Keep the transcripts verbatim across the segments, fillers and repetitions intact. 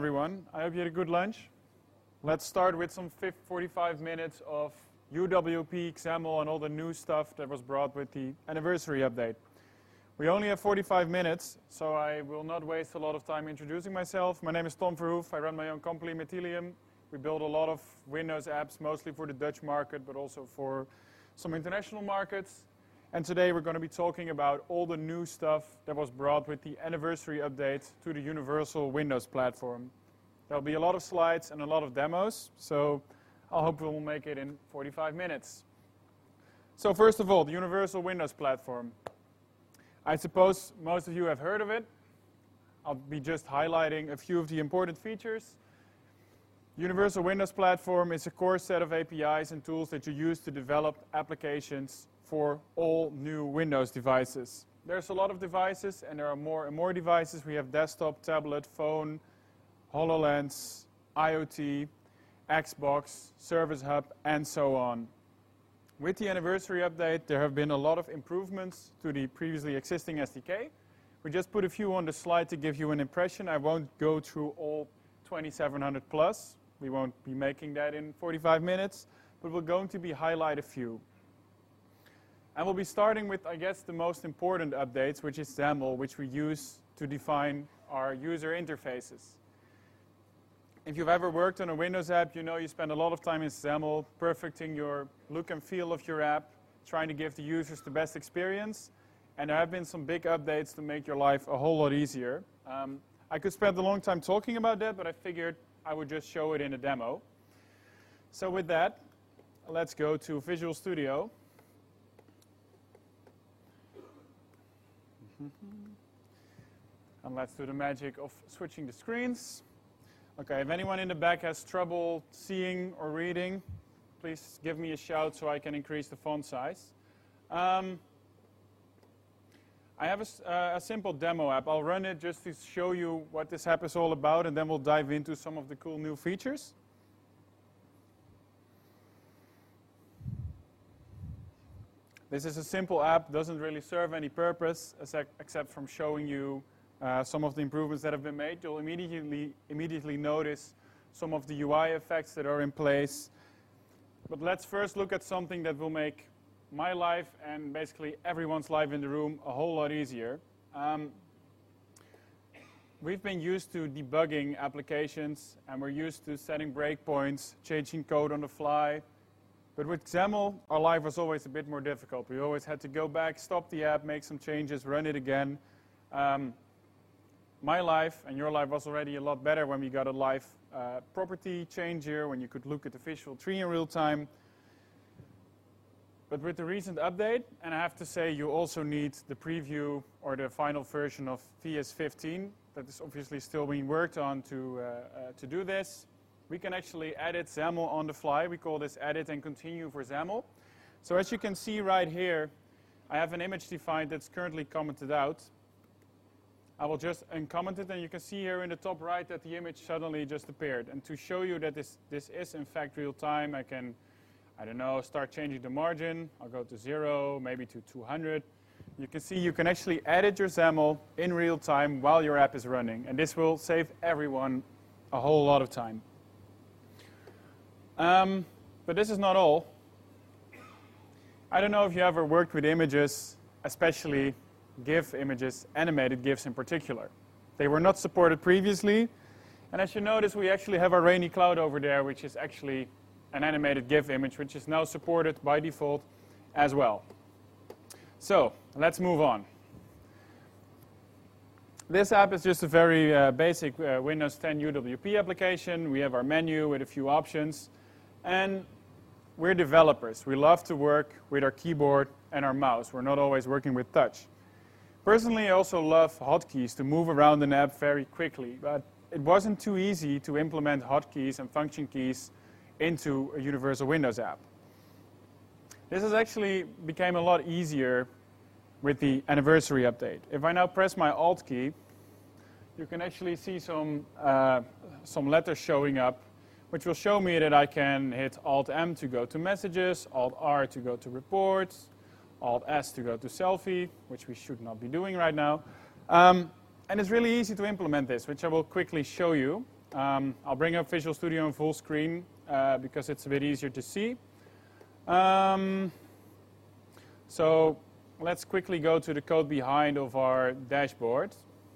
Everyone, I hope you had a good lunch. Let's start with some forty-five minutes of U W P, XAML, and all the new stuff that was brought with the anniversary update. We only have forty-five minutes, so I will not waste a lot of time introducing myself. My name is Tom Verhoef. I run my own company, Mathilium. We build a lot of Windows apps, mostly for the Dutch market, but also for some international markets. And today we're going to be talking about all the new stuff that was brought with the anniversary update to the Universal Windows platform. There'll be a lot of slides and a lot of demos, so I hope we'll make it in forty-five minutes. So first of all, the Universal Windows platform. I suppose most of you have heard of it. I'll be just highlighting a few of the important features. Universal Windows platform is a core set of A P Is and tools that you use to develop applications for all new Windows devices. There's a lot of devices, and there are more and more devices. We have desktop, tablet, phone, HoloLens, IoT, Xbox, Service Hub, and so on. With the anniversary update, there have been a lot of improvements to the previously existing S D K. We just put a few on the slide to give you an impression. I won't go through all twenty-seven hundred plus. We won't be making that in forty-five minutes, but we're going to be highlight a few. And we'll be starting with, I guess, the most important updates, which is XAML, which we use to define our user interfaces. If you've ever worked on a Windows app, you know you spend a lot of time in XAML, perfecting your look and feel of your app, trying to give the users the best experience. And there have been some big updates to make your life a whole lot easier. Um, I could spend a long time talking about that, but I figured I would just show it in a demo. So with that, let's go to Visual Studio. And let's do the magic of switching the screens. Okay, if anyone in the back has trouble seeing or reading, please give me a shout so I can increase the font size. Um, I have a, uh, a simple demo app. I'll run it just to show you what this app is all about, and then we'll dive into some of the cool new features. This is a simple app, doesn't really serve any purpose except from showing you uh, some of the improvements that have been made. You'll immediately, immediately notice some of the U I effects that are in place. But let's first look at something that will make my life and basically everyone's life in the room a whole lot easier. Um, we've been used to debugging applications, and we're used to setting breakpoints, changing code on the fly. But with XAML, our life was always a bit more difficult. We always had to go back, stop the app, make some changes, run it again. Um, my life and your life was already a lot better when we got a live uh, property changer, when you could look at the visual tree in real time. But with the recent update, and I have to say you also need the preview or the final version of V S fifteen, that is obviously still being worked on to, uh, uh, to do this. We can actually edit XAML on the fly. We call this edit and continue for XAML. So as you can see right here, I have an image defined that's currently commented out. I will just uncomment it, and you can see here in the top right that the image suddenly just appeared. And to show you that this, this is in fact real time, I can, I don't know, start changing the margin. I'll go to zero, maybe to two hundred. You can see you can actually edit your XAML in real time while your app is running. And this will save everyone a whole lot of time. Um, but this is not all. I don't know if you ever worked with images, especially GIF images, animated GIFs in particular. They were not supported previously. And as you notice, we actually have our rainy cloud over there, which is actually an animated GIF image, which is now supported by default as well. So let's move on. This app is just a very uh, basic uh, Windows ten U W P application. We have our menu with a few options. And we're developers. We love to work with our keyboard and our mouse. We're not always working with touch. Personally, I also love hotkeys to move around an app very quickly. But it wasn't too easy to implement hotkeys and function keys into a Universal Windows app. This has actually became a lot easier with the anniversary update. If I now press my Alt key, you can actually see some, uh, some letters showing up, which will show me that I can hit Alt M to go to Messages, Alt R to go to Reports, Alt S to go to Selfie, which we should not be doing right now. Um, and it's really easy to implement this, which I will quickly show you. Um, I'll bring up Visual Studio in full screen uh, because it's a bit easier to see. Um, so let's quickly go to the code behind of our dashboard.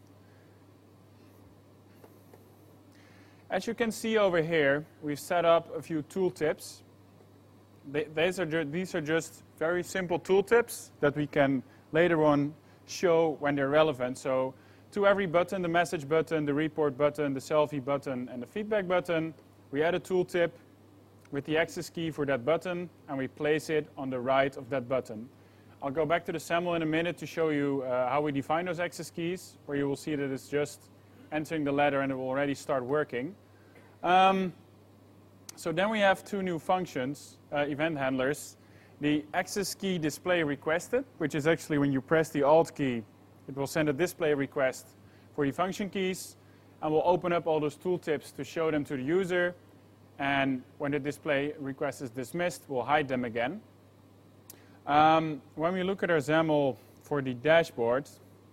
As you can see over here, we've set up a few tooltips. They, these, are these are just very simple tooltips that we can later on show when they're relevant. So to every button, the message button, the report button, the selfie button, and the feedback button, we add a tooltip with the access key for that button, and we place it on the right of that button. I'll go back to the SAML in a minute to show you uh, how we define those access keys, where you will see that it's just entering the letter and it will already start working. Um, so then we have two new functions, uh, event handlers. The access key display requested, which is actually when you press the Alt key, it will send a display request for the function keys, and we'll open up all those tooltips to show them to the user. And when the display request is dismissed, we'll hide them again. Um, when we look at our XAML for the dashboard,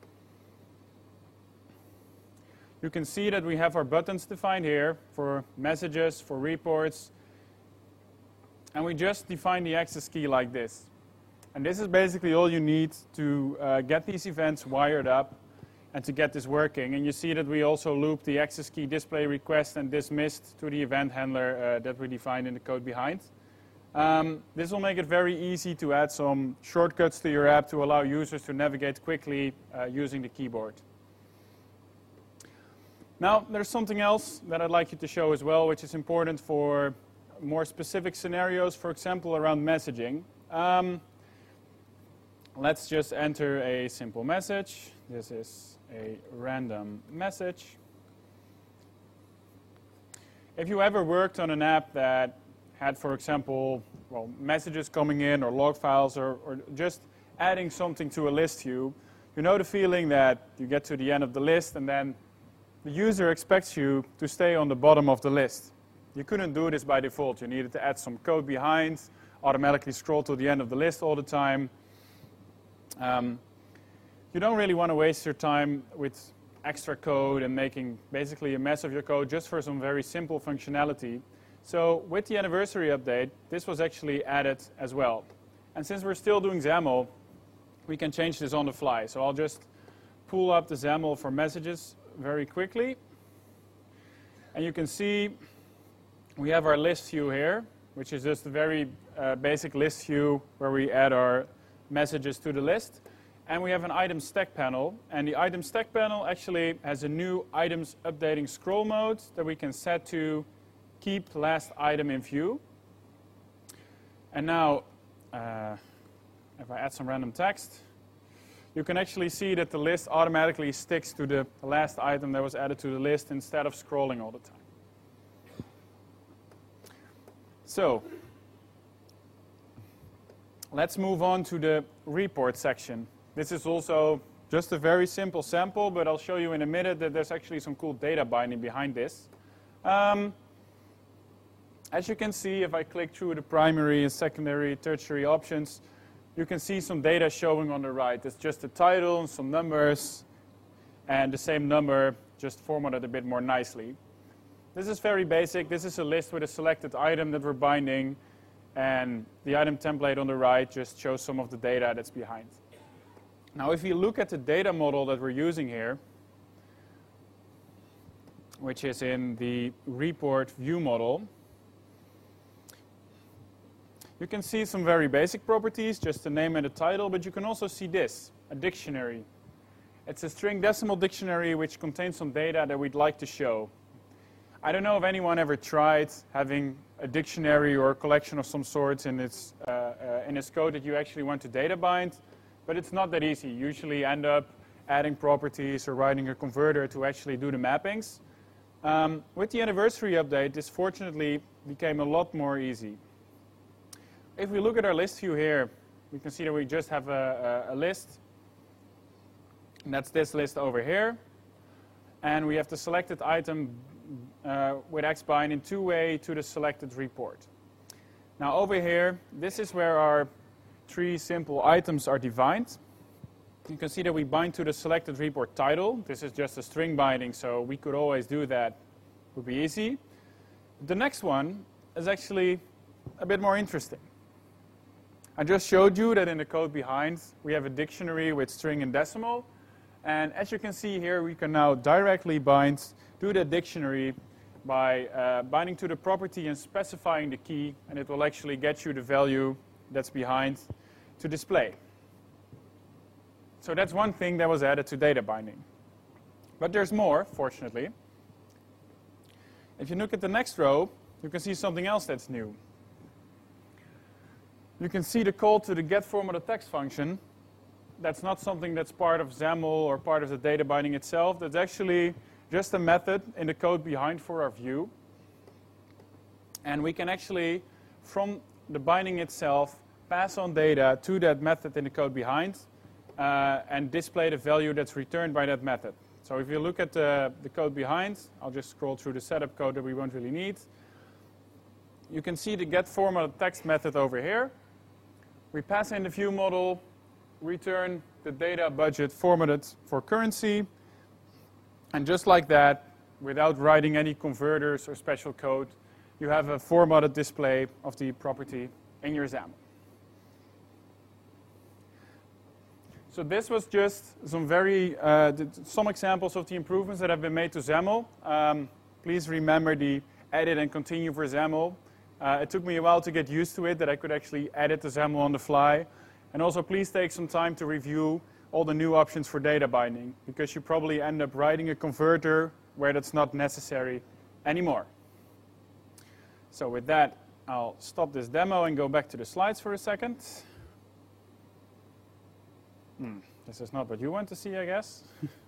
you can see that we have our buttons defined here for messages, for reports, and we just define the access key like this. And this is basically all you need to uh, get these events wired up and to get this working. And you see that we also loop the access key display request and dismissed to the event handler uh, that we defined in the code behind. Um, this will make it very easy to add some shortcuts to your app to allow users to navigate quickly uh, using the keyboard. Now, there's something else that I'd like you to show as well, which is important for more specific scenarios, for example, around messaging. Um, let's just enter a simple message. This is a random message. If you ever worked on an app that had, for example, well, messages coming in or log files or, or just adding something to a list view, you know the feeling that you get to the end of the list and then the user expects you to stay on the bottom of the list. You couldn't do this by default. You needed to add some code behind, automatically scroll to the end of the list all the time. Um, you don't really want to waste your time with extra code and making basically a mess of your code just for some very simple functionality. So with the anniversary update, this was actually added as well. And since we're still doing XAML, we can change this on the fly. So I'll just pull up the XAML for messages very quickly. And you can see we have our list view here, which is just a very uh, basic list view where we add our messages to the list. And we have an item stack panel. And the item stack panel actually has a new items updating scroll mode that we can set to keep last item in view. And now, uh, if I add some random text, you can actually see that the list automatically sticks to the last item that was added to the list instead of scrolling all the time. So, let's move on to the report section. This is also just a very simple sample, but I'll show you in a minute that there's actually some cool data binding behind this. Um, as you can see, if I click through the primary and secondary, tertiary options, you can see some data showing on the right. It's just the title and some numbers, and the same number just formatted a bit more nicely. This is very basic. This is a list with a selected item that we're binding, and the item template on the right just shows some of the data that's behind. Now, if you look at the data model that we're using here, which is in the report view model, you can see some very basic properties, just the name and the title, but you can also see this, a dictionary. It's a string decimal dictionary which contains some data that we'd like to show. I don't know if anyone ever tried having a dictionary or a collection of some sorts in its, uh, uh, in its code that you actually want to data bind, but it's not that easy. You usually end up adding properties or writing a converter to actually do the mappings. Um, with the anniversary update, this fortunately became a lot more easy. If we look at our list view here, we can see that we just have a, a, a list. And that's this list over here. And we have the selected item uh, with xbind in two-way to the selected report. Now over here, this is where our three simple items are defined. You can see that we bind to the selected report title. This is just a string binding, so we could always do that Would be easy. The next one is actually a bit more interesting. I just showed you that in the code behind we have a dictionary with string and decimal. And as you can see here, we can now directly bind to the dictionary by uh, binding to the property and specifying the key, and it will actually get you the value that's behind to display. So that's one thing that was added to data binding. But there's more, fortunately. If you look at the next row, you can see something else that's new. You can see the call to the getFormatText function. That's not something that's part of XAML or part of the data binding itself. That's actually just a method in the code behind for our view. And we can actually, from the binding itself, pass on data to that method in the code behind uh, and display the value that's returned by that method. So if you look at the, the code behind, I'll just scroll through the setup code that we won't really need. You can see the getFormatText method over here. We pass in the view model, return the data budget formatted for currency, and just like that, without writing any converters or special code, you have a formatted display of the property in your XAML. So this was just some very uh, some examples of the improvements that have been made to XAML. Um, please remember the edit and continue for XAML. Uh, it took me a while to get used to it, that I could actually edit the XAML on the fly. And also please take some time to review all the new options for data binding, because you probably end up writing a converter where that's not necessary anymore. So with that, I'll stop this demo and go back to the slides for a second. Hmm, this is not what you want to see, I guess.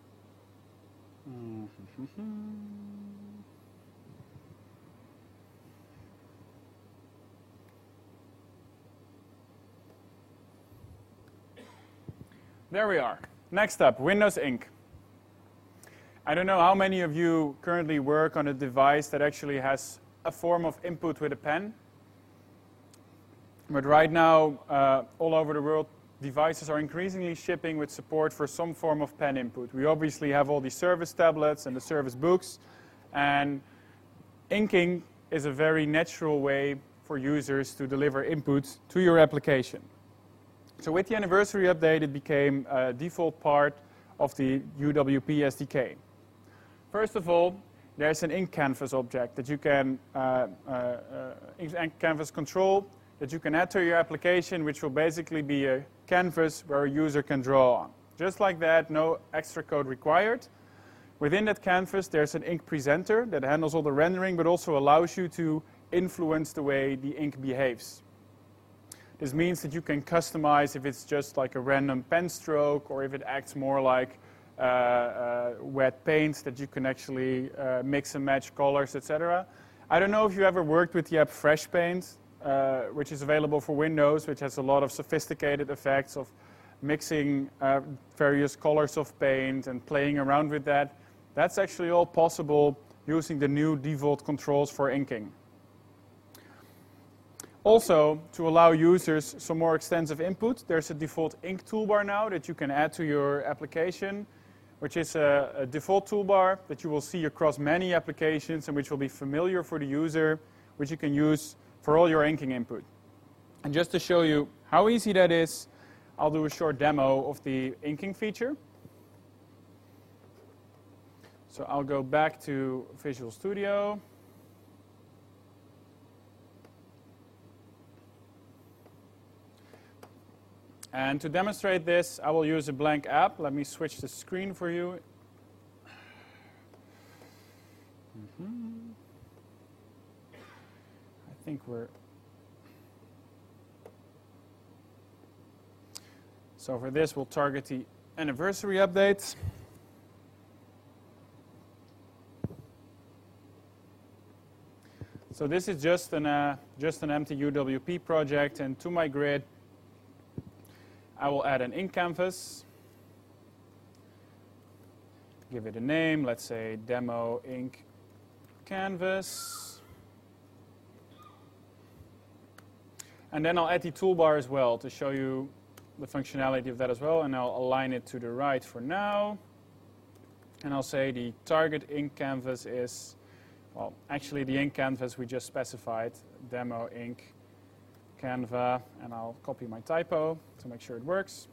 There we are. Next up, Windows Ink. I don't know how many of you currently work on a device that actually has a form of input with a pen. But right now, uh, all over the world, devices are increasingly shipping with support for some form of pen input. We obviously have all these service tablets and the service books, and inking is a very natural way for users to deliver input to your application. So with the anniversary update, it became a default part of the U W P S D K. First of all, there's an ink canvas object that you can, uh, uh, uh, ink canvas control that you can add to your application, which will basically be a canvas where a user can draw on. Just like that, no extra code required. Within that canvas, there's an ink presenter that handles all the rendering, but also allows you to influence the way the ink behaves. This means that you can customize if it's just like a random pen stroke, or if it acts more like uh, uh, wet paint, that you can actually uh, mix and match colors, et cetera. I don't know if you ever worked with the app Fresh Paint, uh, which is available for Windows, which has a lot of sophisticated effects of mixing uh, various colors of paint and playing around with that. That's actually all possible using the new default controls for inking. Also, to allow users some more extensive input, there's a default ink toolbar now that you can add to your application, which is a, a default toolbar that you will see across many applications and which will be familiar for the user, which you can use for all your inking input. And just to show you how easy that is, I'll do a short demo of the inking feature. So I'll go back to Visual Studio. And to demonstrate this, I will use a blank app. Let me switch the screen for you. Mm-hmm. I think we're... So for this, we'll target the anniversary update. So this is just an, uh, just an empty U W P project, and to my grid, I will add an ink canvas, give it a name, let's say demo ink canvas. And then I'll add the toolbar as well to show you the functionality of that as well, and I'll align it to the right for now. And I'll say the target ink canvas is well, actually the ink canvas we just specified, demo ink Canva, and I'll copy my typo to make sure it works.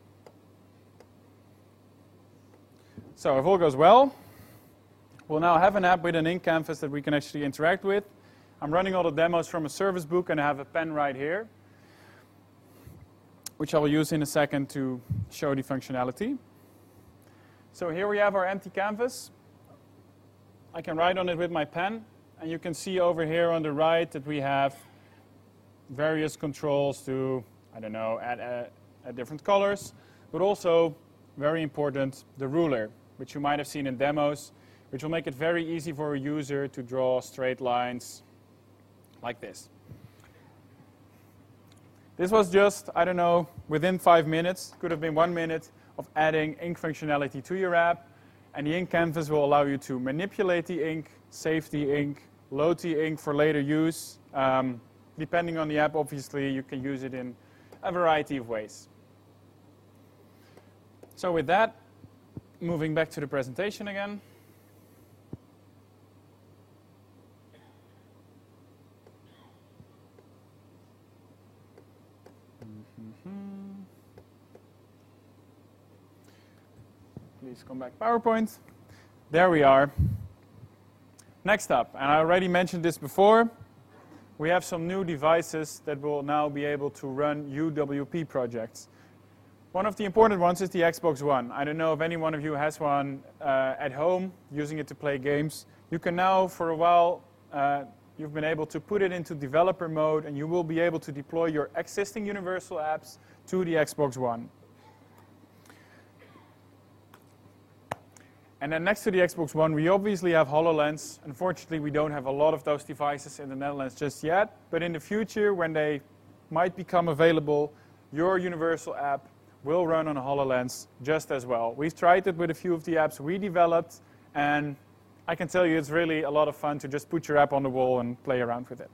So if all goes well, we'll now have an app with an ink canvas that we can actually interact with. I'm running all the demos from a service book, and I have a pen right here, which I will use in a second to show the functionality. So here we have our empty canvas. I can write on it with my pen, and you can see over here on the right that we have various controls to, I don't know, add, add, add different colors, but also, very important, the ruler, which you might have seen in demos, which will make it very easy for a user to draw straight lines like this. This was just, I don't know, within five minutes, could have been one minute, of adding ink functionality to your app. And the ink canvas will allow you to manipulate the ink, save the ink, load the ink for later use. Um, depending on the app, obviously, you can use it in a variety of ways. So with that, moving back to the presentation again. Please come back, PowerPoint. There we are. Next up, and I already mentioned this before, we have some new devices that will now be able to run U W P projects. One of the important ones is the Xbox One. I don't know if any one of you has one uh, at home, using it to play games. You can now, for a while, uh, you've been able to put it into developer mode, and you will be able to deploy your existing Universal apps to the Xbox One. And then next to the Xbox One, we obviously have HoloLens. Unfortunately, we don't have a lot of those devices in the Netherlands just yet. But in the future, when they might become available, your Universal app will run on a HoloLens just as well. We've tried it with a few of the apps we developed, and I can tell you it's really a lot of fun to just put your app on the wall and play around with it.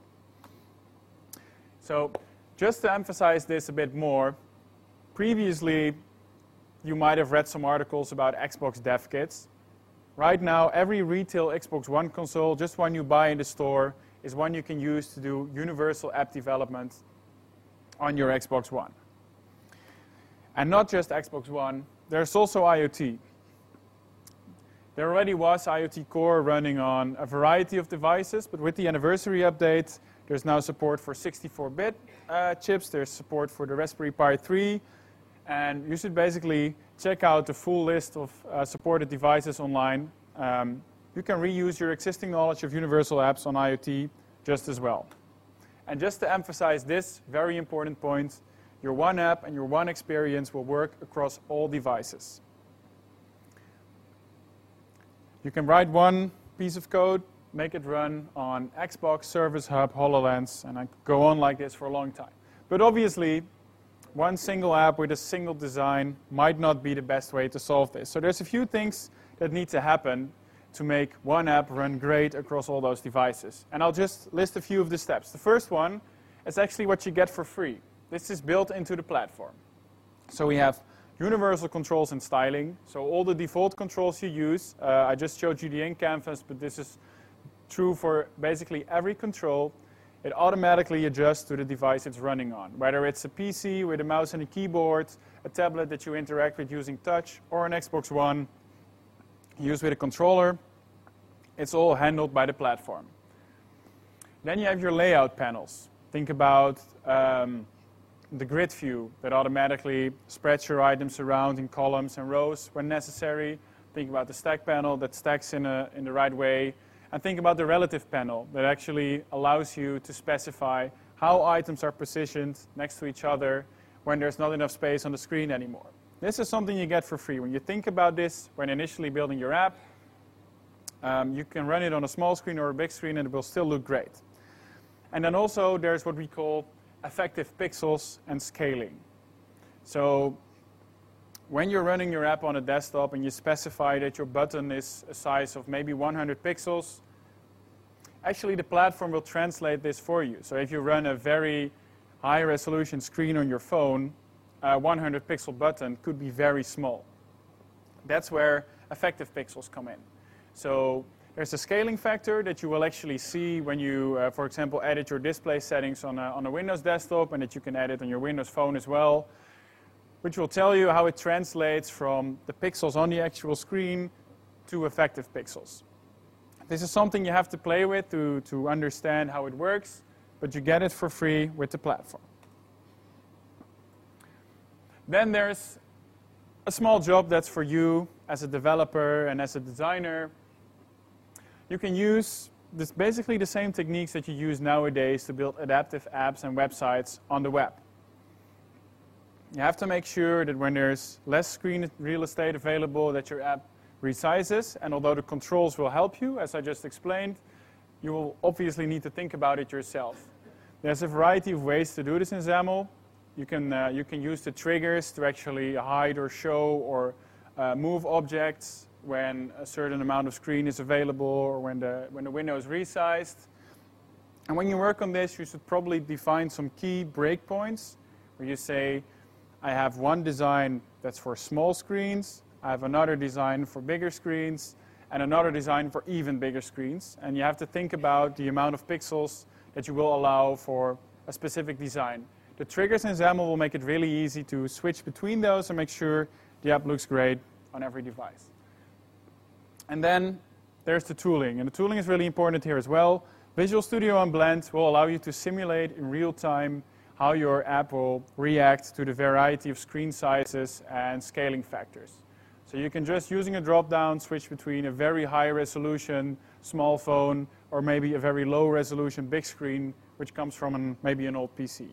So just to emphasize this a bit more, previously you might have read some articles about Xbox dev kits. Right now, every retail Xbox One console, just one you buy in the store, is one you can use to do universal app development on your Xbox One. And not just Xbox One, there's also IoT. There already was IoT Core running on a variety of devices, but with the anniversary update, there's now support for sixty-four bit uh, chips, there's support for the Raspberry Pi three, and you should basically check out the full list of uh, supported devices online. Um, you can reuse your existing knowledge of universal apps on IoT just as well. And just to emphasize this very important point, your one app and your one experience will work across all devices. You can write one piece of code, make it run on Xbox, Service Hub, HoloLens, and I could go on like this for a long time. But obviously, one single app with a single design might not be the best way to solve this. So there's a few things that need to happen to make one app run great across all those devices. And I'll just list a few of the steps. The first one is actually what you get for free. This is built into the platform. So we have universal controls and styling. So all the default controls you use, uh, I just showed you the ink canvas, but this is true for basically every control. It automatically adjusts to the device it's running on, whether it's a P C with a mouse and a keyboard, a tablet that you interact with using touch, or an Xbox One used with a controller. It's all handled by the platform. Then you have your layout panels. Think about um, the grid view that automatically spreads your items around in columns and rows when necessary. Think about the stack panel that stacks in, a, in the right way. And think about the relative panel that actually allows you to specify how items are positioned next to each other when there's not enough space on the screen anymore. This is something you get for free. When you think about this when initially building your app, um, you can run it on a small screen or a big screen and it will still look great. And then also there's what we call effective pixels and scaling. So when you're running your app on a desktop and you specify that your button is a size of maybe one hundred pixels, actually the platform will translate this for you. So if you run a very high resolution screen on your phone, a one hundred pixel button could be very small. That's where effective pixels come in. So There's a scaling factor that you will actually see when you, uh, for example, edit your display settings on a, on a Windows desktop, and that you can edit on your Windows phone as well, which will tell you how it translates from the pixels on the actual screen to effective pixels. This is something you have to play with to, to understand how it works, but you get it for free with the platform. Then there's a small job that's for you as a developer and as a designer. You can use this basically the same techniques that you use nowadays to build adaptive apps and websites on the web. You have to make sure that when there's less screen real estate available, that your app resizes, and although the controls will help you, as I just explained, you will obviously need to think about it yourself. There's a variety of ways to do this in XAML. You can, uh, you can use the triggers to actually hide or show or uh, move objects when a certain amount of screen is available or when the, when the window is resized. And when you work on this, you should probably define some key breakpoints where you say, I have one design that's for small screens, I have another design for bigger screens, and another design for even bigger screens. And you have to think about the amount of pixels that you will allow for a specific design. The triggers in XAML will make it really easy to switch between those and make sure the app looks great on every device. And then there's the tooling, and the tooling is really important here as well. Visual Studio and Blend will allow you to simulate in real time how your app will react to the variety of screen sizes and scaling factors. So you can just, using a drop-down, switch between a very high resolution small phone or maybe a very low resolution big screen, which comes from an, maybe an old P C.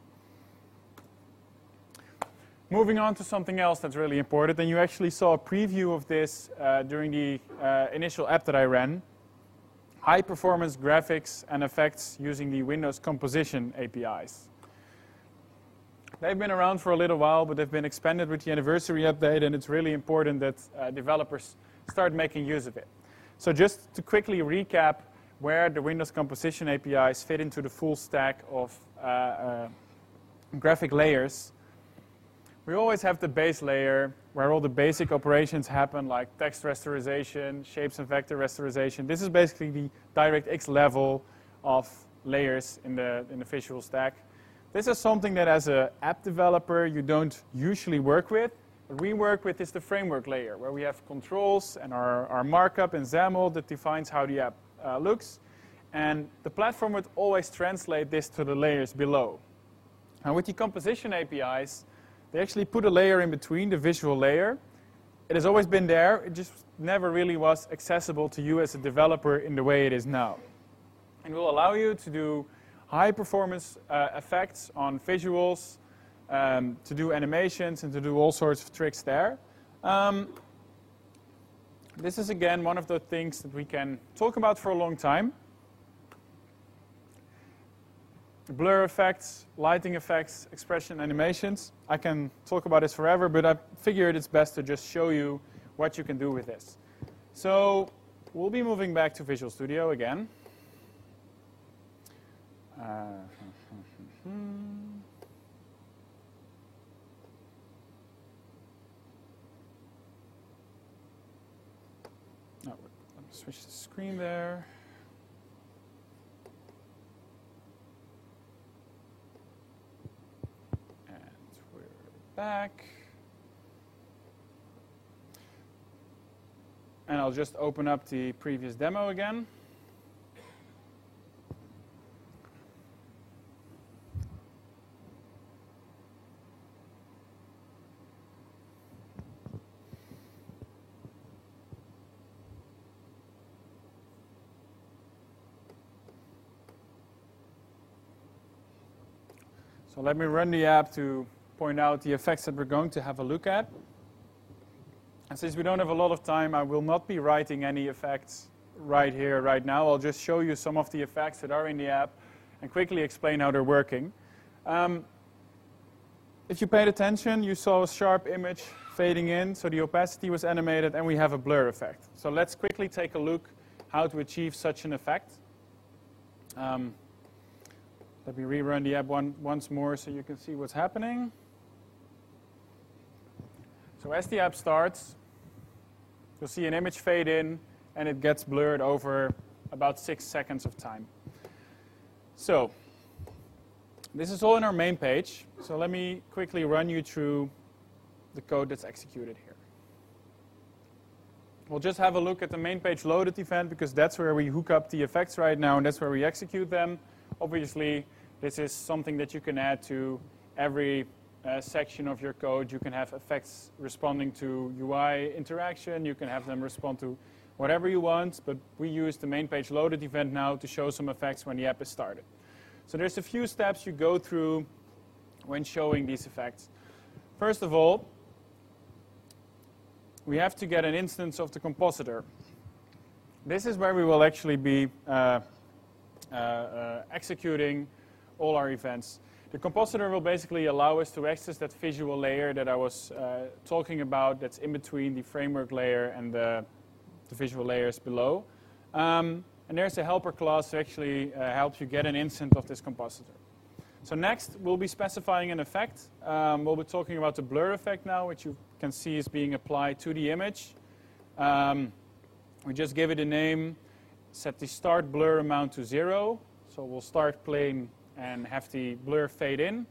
Moving on to something else that's really important, and you actually saw a preview of this uh, during the uh, initial app that I ran. High performance graphics and effects using the Windows Composition A P Is. They've been around for a little while, but they've been expanded with the anniversary update, and it's really important that uh, developers start making use of it. So just to quickly recap where the Windows Composition A P Is fit into the full stack of uh, uh, graphic layers. We always have the base layer where all the basic operations happen, like text rasterization, shapes and vector rasterization. This is basically the DirectX level of layers in the, in the visual stack. This is something that as an app developer you don't usually work with. What we work with is the framework layer, where we have controls and our, our markup in XAML that defines how the app uh, looks. And the platform would always translate this to the layers below. And with the composition A P Is, they actually put a layer in between, the visual layer. It has always been there, it just never really was accessible to you as a developer in the way it is now. It will allow you to do high performance uh, effects on visuals, um, to do animations, and to do all sorts of tricks there. Um, this is again one of the things that we can talk about for a long time. Blur effects, lighting effects, expression animations. I can talk about this forever, but I figured it's best to just show you what you can do with this. So we'll be moving back to Visual Studio again. Uh, oh, let me switch the screen there. Back. And I'll just open up the previous demo again. So let me run the app to point out the effects that we're going to have a look at. And since we don't have a lot of time, I will not be writing any effects right here, right now. I'll just show you some of the effects that are in the app and quickly explain how they're working. Um, if you paid attention, you saw a sharp image fading in, so the opacity was animated, and we have a blur effect. So let's quickly take a look how to achieve such an effect. Um, let me rerun the app one, once more so you can see what's happening. So as the app starts, you'll see an image fade in, and it gets blurred over about six seconds of time. So this is all in our main page. So let me quickly run you through the code that's executed here. We'll just have a look at the main page loaded event because that's where we hook up the effects right now and that's where we execute them. Obviously, this is something that you can add to every uh, section of your code. You can have effects responding to U I interaction. You can have them respond to whatever you want, but we use the main page loaded event now to show some effects when the app is started. So there's a few steps you go through when showing these effects. First of all, we have to get an instance of the compositor. This is where we will actually be uh, uh, uh, executing all our events. The compositor will basically allow us to access that visual layer that I was uh, talking about that's in between the framework layer and the, the visual layers below. Um, and there's a helper class that actually uh, helps you get an instance of this compositor. So next, we'll be specifying an effect. Um, we'll be talking about the blur effect now, which you can see is being applied to the image. Um, we just give it a name, set the start blur amount to zero. So we'll start playing and have the blur fade in.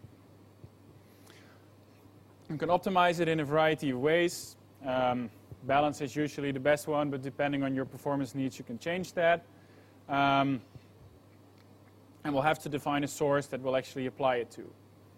You can optimize it in a variety of ways. Um, balance is usually the best one, but depending on your performance needs, you can change that. Um, and we'll have to define a source that we'll actually apply it to.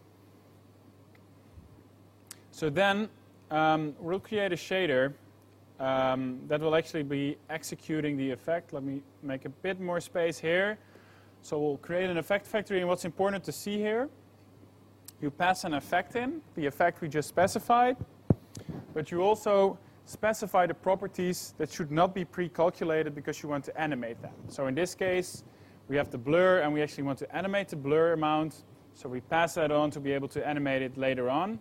So then um, we'll create a shader um, that will actually be executing the effect. Let me make a bit more space here. So we'll create an effect factory, and what's important to see here, you pass an effect in, the effect we just specified, but you also specify the properties that should not be pre-calculated because you want to animate them. So in this case, we have the blur, and we actually want to animate the blur amount, so we pass that on to be able to animate it later on.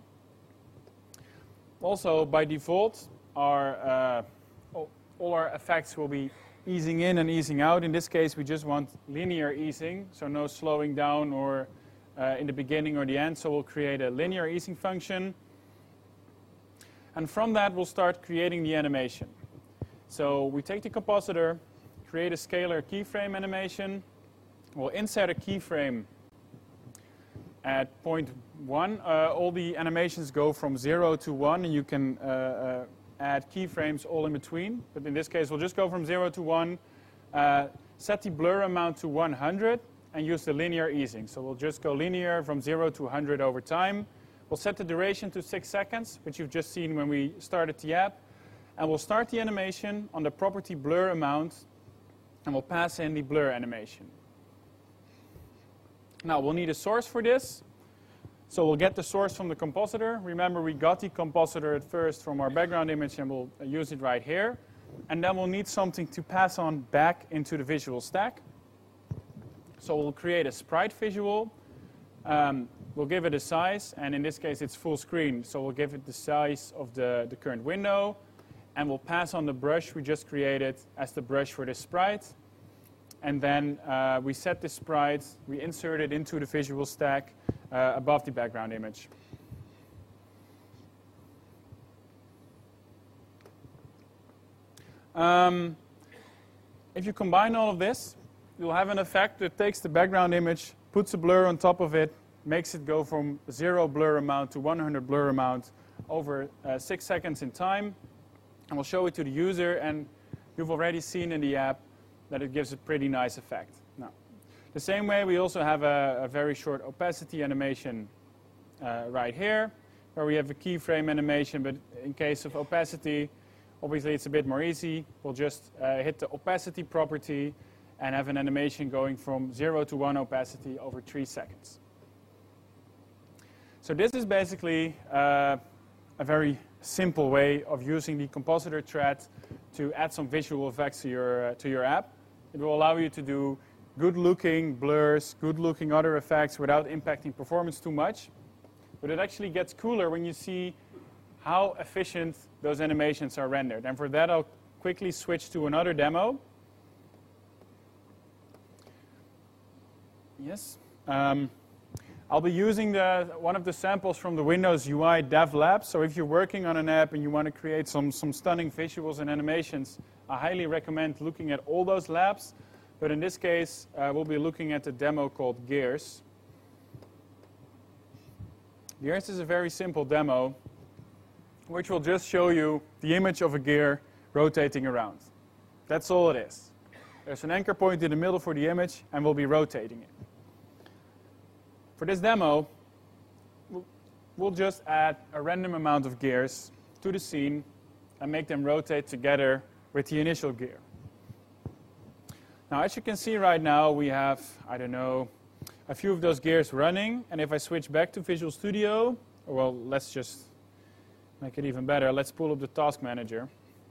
Also, by default, our, uh, all our effects will be easing in and easing out. In this case, we just want linear easing, so no slowing down or uh, in the beginning or the end. So we'll create a linear easing function. And from that, we'll start creating the animation. So we take the compositor, create a scalar keyframe animation. We'll insert a keyframe at point one. Uh, all the animations go from zero to one, and you can uh, uh, add keyframes all in between. But in this case, we'll just go from zero to one, uh, set the blur amount to one hundred, and use the linear easing. So we'll just go linear from zero to one hundred over time. We'll set the duration to six seconds, which you've just seen when we started the app. And we'll start the animation on the property blur amount, and we'll pass in the blur animation. Now, we'll need a source for this. So we'll get the source from the compositor. Remember, we got the compositor at first from our background image, and we'll use it right here. And then we'll need something to pass on back into the visual stack. So we'll create a sprite visual. Um, we'll give it a size, and in this case, it's full screen. So we'll give it the size of the, the current window. And we'll pass on the brush we just created as the brush for this sprite. And then uh, we set this sprite, we insert it into the visual stack uh, above the background image. Um, if you combine all of this, you'll have an effect that takes the background image, puts a blur on top of it, makes it go from zero blur amount to one hundred blur amount over uh, six seconds in time. And we'll show it to the user, and you've already seen in the app that it gives a pretty nice effect. Now, the same way, we also have a, a very short opacity animation uh, right here, where we have a keyframe animation, but in case of opacity, obviously it's a bit more easy. We'll just uh, hit the opacity property and have an animation going from zero to one opacity over three seconds. So this is basically uh, a very simple way of using the compositor thread to add some visual effects to your, uh, to your app. It will allow you to do good-looking blurs, good-looking other effects without impacting performance too much. But it actually gets cooler when you see how efficient those animations are rendered. And for that, I'll quickly switch to another demo. Yes. Um, I'll be using the, one of the samples from the Windows U I Dev Lab. So if you're working on an app and you want to create some, some stunning visuals and animations, I highly recommend looking at all those labs, but in this case, uh, we'll be looking at the demo called Gears. Gears is a very simple demo, which will just show you the image of a gear rotating around. That's all it is. There's an anchor point in the middle for the image, and we'll be rotating it. For this demo, we'll just add a random amount of gears to the scene and make them rotate together with the initial gear. Now, as you can see right now, we have, I don't know, a few of those gears running. And if I switch back to Visual Studio, well, let's just make it even better. Let's pull up the Task Manager.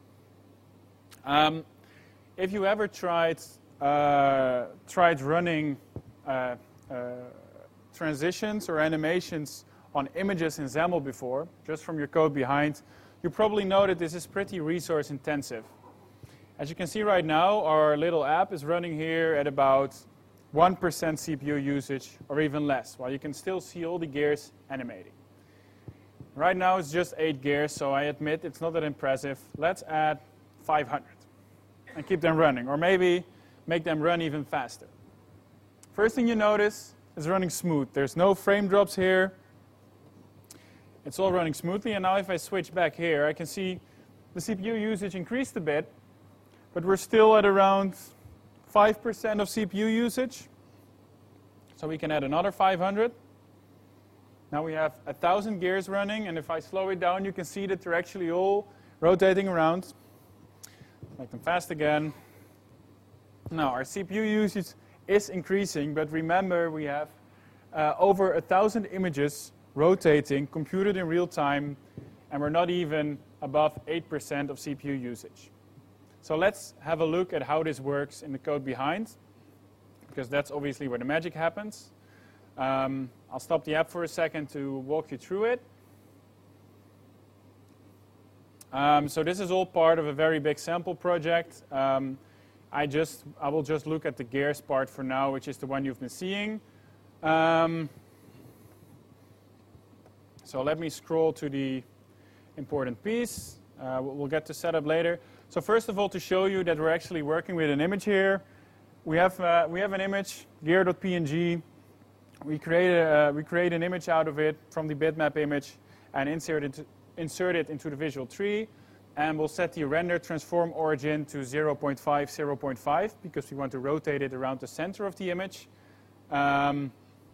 Um, if you ever tried, uh, tried running uh, uh, transitions or animations on images in XAML before, just from your code behind, you probably know that this is pretty resource intensive. As you can see right now, our little app is running here at about one percent C P U usage or even less, while you can still see all the gears animating. Right now it's just eight gears, so I admit it's not that impressive. Let's add five hundred and keep them running, or maybe make them run even faster. First thing you notice is running smooth. There's no frame drops here. It's all running smoothly, and now if I switch back here, I can see the C P U usage increased a bit, but we're still at around five percent of C P U usage. So we can add another five hundred. Now we have one thousand gears running, and if I slow it down, you can see that they're actually all rotating around. Make them fast again. Now our C P U usage is increasing, but remember we have uh, over one thousand images rotating, computed in real time, and we're not even above eight percent of C P U usage. So let's have a look at how this works in the code behind, because that's obviously where the magic happens. Um, I'll stop the app for a second to walk you through it. Um, so this is all part of a very big sample project. Um, I, just, I will just look at the gears part for now, which is the one you've been seeing. Um, so let me scroll to the important piece. Uh, we'll get to setup later. So first of all, to show you that we're actually working with an image here, we have, uh, we have an image, gear.png. We create, a, uh, we create an image out of it from the bitmap image and insert it, insert it into the visual tree. And we'll set the render transform origin to zero point five, zero point five, because we want to rotate it around the center of the image. Um,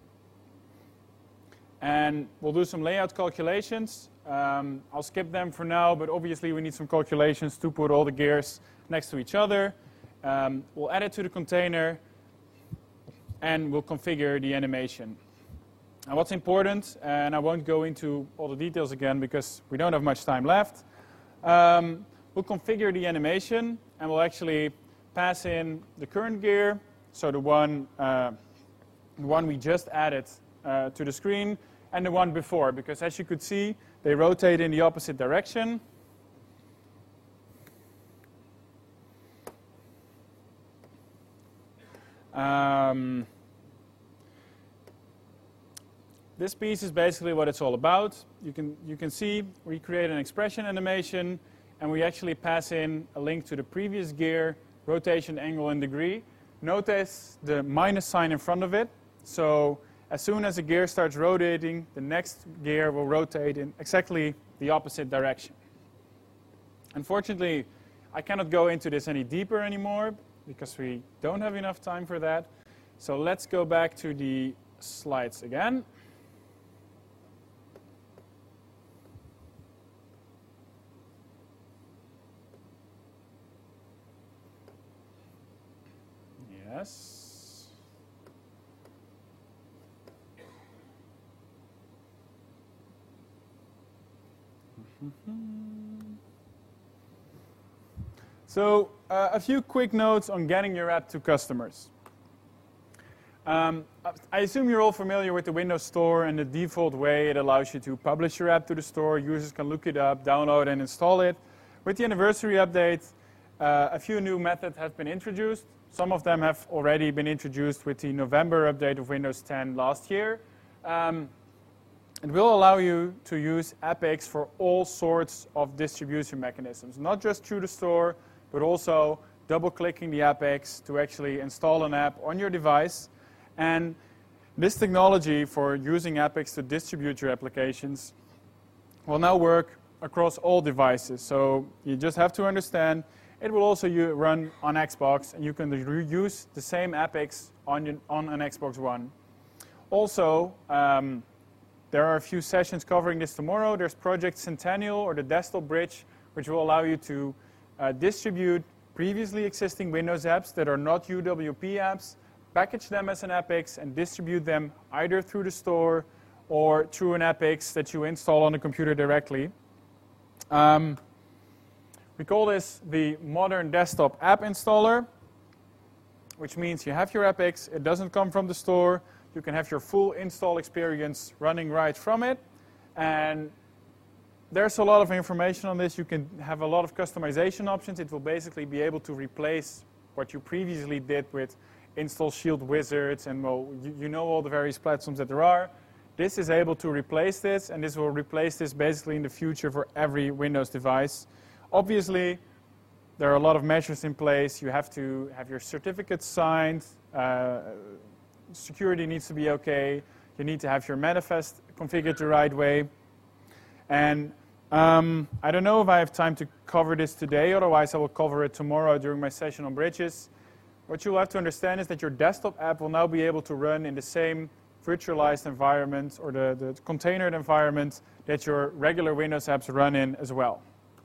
and we'll do some layout calculations. Um, I'll skip them for now, but obviously we need some calculations to put all the gears next to each other. Um, we'll add it to the container, and we'll configure the animation. Now what's important, and I won't go into all the details again because we don't have much time left, um, we'll configure the animation, and we'll actually pass in the current gear, so the one, uh, the one we just added uh, to the screen, and the one before, because as you could see, they rotate in the opposite direction. Um, this piece is basically what it's all about. You can, you can see we create an expression animation, and we actually pass in a link to the previous gear, rotation, angle, and degree. Notice the minus sign in front of it. So as soon as a gear starts rotating, the next gear will rotate in exactly the opposite direction. Unfortunately, I cannot go into this any deeper anymore because we don't have enough time for that. So let's go back to the slides again. Yes. So uh, a few quick notes on getting your app to customers. Um, I assume you're all familiar with the Windows Store and the default way it allows you to publish your app to the store. Users can look it up, download and install it. With the anniversary update, uh, a few new methods have been introduced. Some of them have already been introduced with the November update of Windows ten last year. Um, It will allow you to use AppX for all sorts of distribution mechanisms, not just through the store, but also double-clicking the AppX to actually install an app on your device. And this technology for using AppX to distribute your applications will now work across all devices. So you just have to understand it will also run on Xbox, and you can use the same AppX on, your, on an Xbox One. Also, um, there are a few sessions covering this tomorrow. There's Project Centennial, or the Desktop Bridge, which will allow you to uh, distribute previously existing Windows apps that are not U W P apps, package them as an AppX, and distribute them either through the store or through an AppX that you install on the computer directly. Um, we call this the Modern Desktop App Installer, which means you have your AppX, it doesn't come from the store, you can have your full install experience running right from it, and there's a lot of information on this. You can have a lot of customization options. It will basically be able to replace what you previously did with Install Shield wizards, and well, you, you know all the various platforms that there are. This is able to replace this, and this will replace this basically in the future for every Windows device. Obviously, there are a lot of measures in place. You have to have your certificates signed. Uh, security needs to be okay. You need to have your manifest configured the right way. And um, I don't know if I have time to cover this today, otherwise I will cover it tomorrow during my session on bridges. What you'll have to understand is that your desktop app will now be able to run in the same virtualized environment, or the, the containered environment that your regular Windows apps run in as well.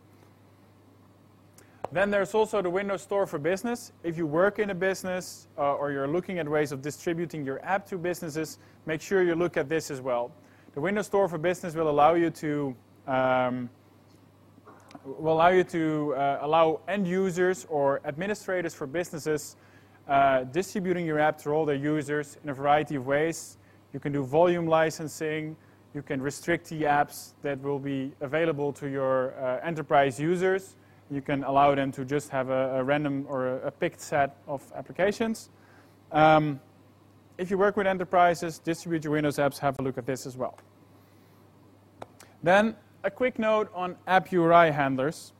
Then there's also the Windows Store for Business. If you work in a business uh, or you're looking at ways of distributing your app to businesses, make sure you look at this as well. The Windows Store for Business will allow you to um, will allow you to uh, allow end users or administrators for businesses uh, distributing your app to all their users in a variety of ways. You can do volume licensing. You can restrict the apps that will be available to your uh, enterprise users. You can allow them to just have a, a random or a, a picked set of applications. Um, If you work with enterprises, distribute your Windows apps, have a look at this as well. Then a quick note on App U I handlers.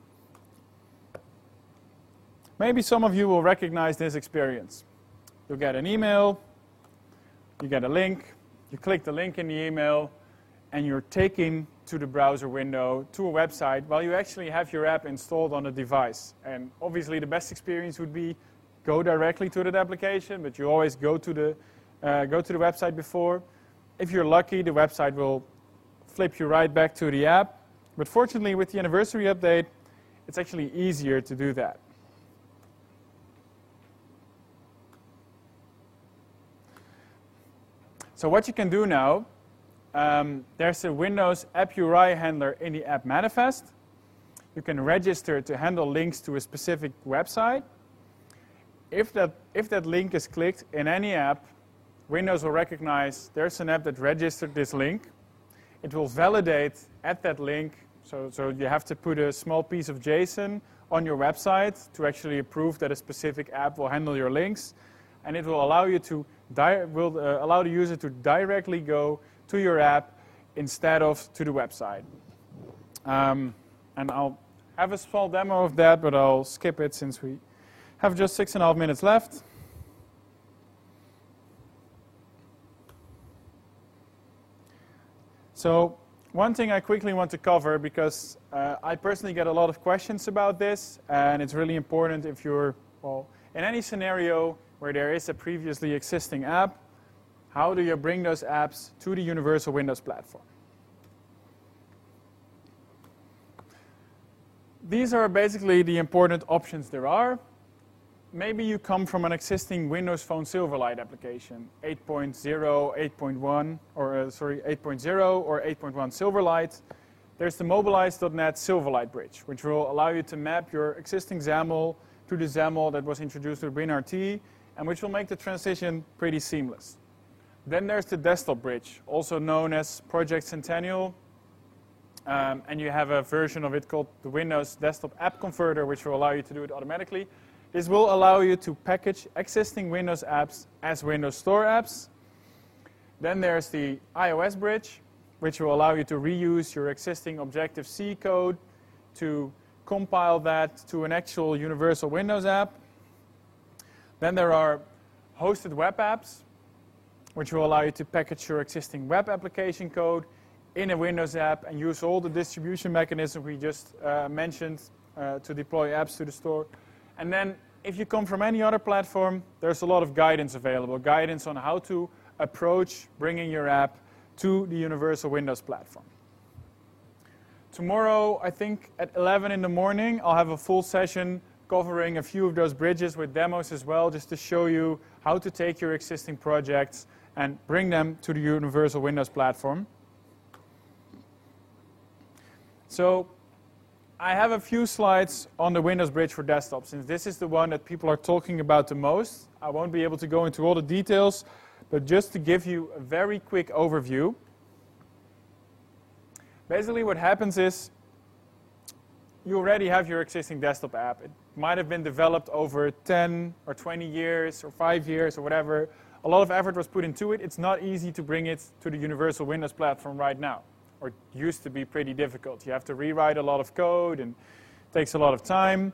Maybe some of you will recognize this experience. You get an email, you get a link, you click the link in the email, and you're taken to the browser window, to a website, while you actually have your app installed on the device. And obviously the best experience would be go directly to that application, but you always go to the Uh, go to the website before. If you're lucky, the website will flip you right back to the app. But fortunately, with the anniversary update, it's actually easier to do that. So what you can do now, um, there's a Windows App U I handler in the app manifest. You can register to handle links to a specific website. If that, if that link is clicked in any app, Windows will recognize there's an app that registered this link. It will validate at that link. So, so you have to put a small piece of JSON on your website to actually prove that a specific app will handle your links. And it will allow you to di will uh, allow the user to directly go to your app instead of to the website. Um, and I'll have a small demo of that, but I'll skip it since we have just six and a half minutes left. So one thing I quickly want to cover, because uh, I personally get a lot of questions about this, and it's really important if you're, well, in any scenario where there is a previously existing app, how do you bring those apps to the Universal Windows platform? These are basically the important options there are. Maybe you come from an existing Windows Phone Silverlight application, eight point oh, eight point one, or uh, sorry, eight point oh or eight point one Silverlight. There's the Mobilize dot net Silverlight Bridge, which will allow you to map your existing XAML to the XAML that was introduced with WinRT, and which will make the transition pretty seamless. Then there's the Desktop Bridge, also known as Project Centennial, um, and you have a version of it called the Windows Desktop App Converter, which will allow you to do it automatically. This will allow you to package existing Windows apps as Windows Store apps. Then there's the iOS Bridge, which will allow you to reuse your existing Objective-C code to compile that to an actual universal Windows app. Then there are hosted web apps, which will allow you to package your existing web application code in a Windows app and use all the distribution mechanisms we just uh, mentioned uh, to deploy apps to the store. And then if you come from any other platform, there's a lot of guidance available, guidance on how to approach bringing your app to the universal Windows platform. Tomorrow, I think at eleven in the morning, I'll have a full session covering a few of those bridges with demos as well, just to show you how to take your existing projects and bring them to the universal Windows platform. So I have a few slides on the Windows Bridge for Desktop, since this is the one that people are talking about the most. I won't be able to go into all the details, but just to give you a very quick overview. Basically what happens is you already have your existing desktop app. It might have been developed over ten or twenty years or five years or whatever. A lot of effort was put into it. It's not easy to bring it to the universal Windows platform right now, or it used to be pretty difficult. You have to rewrite a lot of code and it takes a lot of time.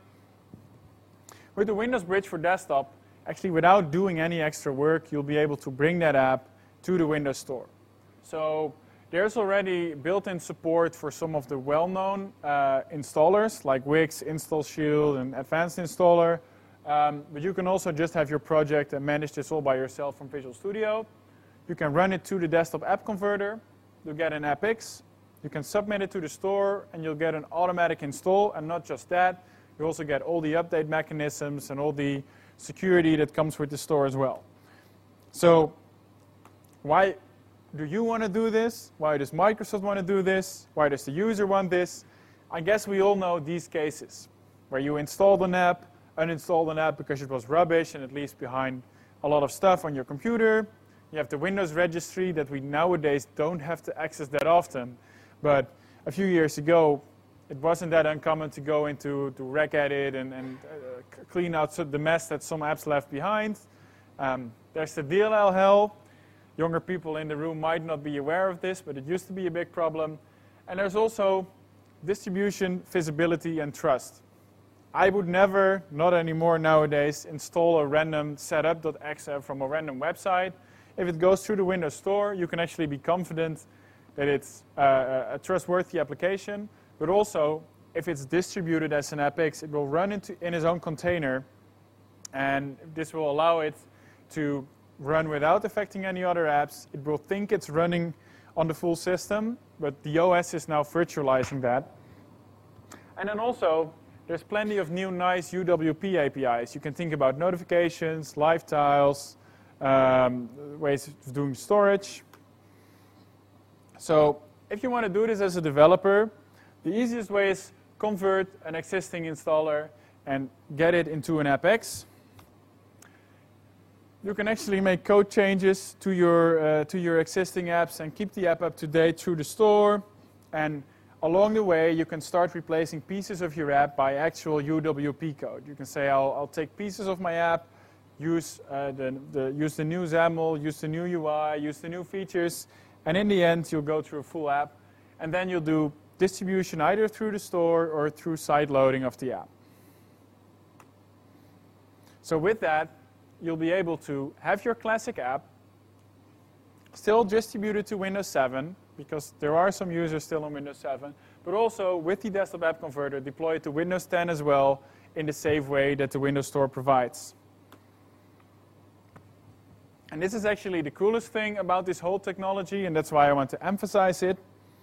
With the Windows Bridge for Desktop, actually without doing any extra work, you'll be able to bring that app to the Windows Store. So there's already built-in support for some of the well-known uh, installers like Wix, Install Shield, and Advanced Installer. Um, but you can also just have your project and manage this all by yourself from Visual Studio. You can run it to the desktop app converter. You'll get an AppX. You can submit it to the store, and you'll get an automatic install. And not just that, you also get all the update mechanisms and all the security that comes with the store as well. So why do you want to do this? Why does Microsoft want to do this? Why does the user want this? I guess we all know these cases, where you installed an app, uninstalled an app because it was rubbish and it leaves behind a lot of stuff on your computer. You have the Windows registry that we nowadays don't have to access that often. But a few years ago, it wasn't that uncommon to go into to regedit and, and uh, clean out the mess that some apps left behind. Um, there's the D L L hell. Younger people in the room might not be aware of this, but it used to be a big problem. And there's also distribution, visibility, and trust. I would never, not anymore nowadays, install a random setup.exe from a random website. If it goes through the Windows Store, you can actually be confident that it's uh, a trustworthy application. But also, if it's distributed as an AppX, it will run into, in its own container. And this will allow it to run without affecting any other apps. It will think it's running on the full system, but the O S is now virtualizing that. And then also, there's plenty of new nice U W P A P Is. You can think about notifications, live tiles, um, ways of doing storage. So if you want to do this as a developer, the easiest way is convert an existing installer and get it into an AppX. You can actually make code changes to your, uh, to your existing apps and keep the app up to date through the store. And along the way, you can start replacing pieces of your app by actual U W P code. You can say, I'll, I'll take pieces of my app, use, uh, the, the, use the new XAML, use the new U I, use the new features, and in the end, you'll go through a full app. And then you'll do distribution either through the store or through side loading of the app. So with that, you'll be able to have your classic app still distributed to Windows seven, because there are some users still on Windows seven, but also with the desktop app converter, deploy it to Windows ten as well in the safe way that the Windows Store provides. And this is actually the coolest thing about this whole technology, and that's why I want to emphasize it.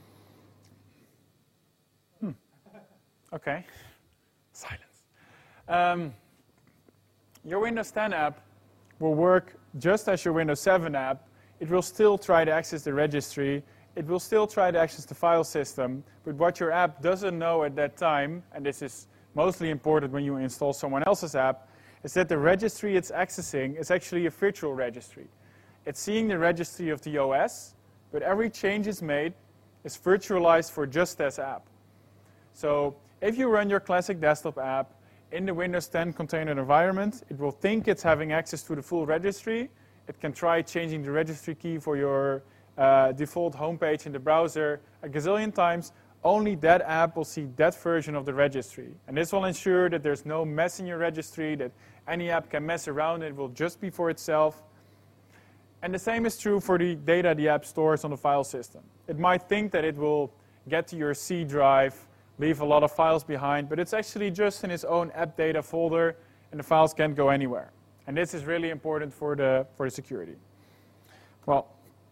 Hmm. Okay. Silence. Um, your Windows ten app will work just as your Windows seven app. It will still try to access the registry. It will still try to access the file system. But what your app doesn't know at that time, and this is mostly important when you install someone else's app, is that the registry it's accessing is actually a virtual registry. It's seeing the registry of the O S, but every change it's made is virtualized for just this app. So if you run your classic desktop app in the Windows ten container environment, it will think it's having access to the full registry. It can try changing the registry key for your uh, default homepage in the browser a gazillion times, only that app will see that version of the registry. And this will ensure that there's no mess in your registry, that any app can mess around, it will just be for itself. And the same is true for the data the app stores on the file system. It might think that it will get to your C drive, leave a lot of files behind, but it's actually just in its own app data folder, and the files can't go anywhere. And this is really important for the, for the security. Well,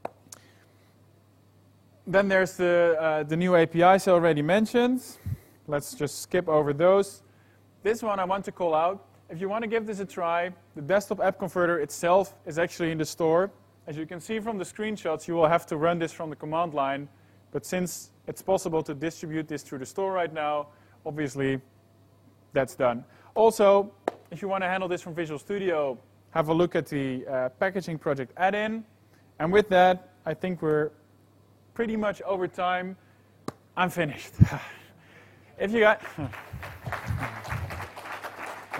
then there's the, uh, the new A P Is I already mentioned. Let's just skip over those. This one I want to call out. If you want to give this a try, the desktop app converter itself is actually in the store. As you can see from the screenshots, you will have to run this from the command line. But since it's possible to distribute this through the store right now, obviously that's done. Also, if you want to handle this from Visual Studio, have a look at the uh, packaging project add-in. And with that, I think we're pretty much over time. I'm finished. If you got...